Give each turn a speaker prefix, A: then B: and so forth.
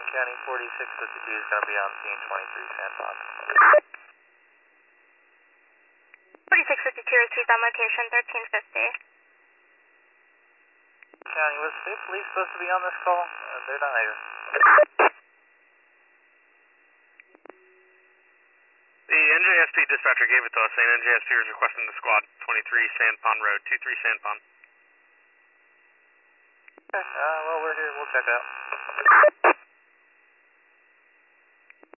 A: County 4652 is going to be on scene 23 San Juan.
B: 4652 received on location 1350.
A: County, was State Police supposed to be on this call? They're not here.
C: The NJSP dispatcher gave it to us, saying NJSP is requesting the squad, 23 San Juan Road, 23 San Juan.
A: Okay, well, we're here. We'll check out.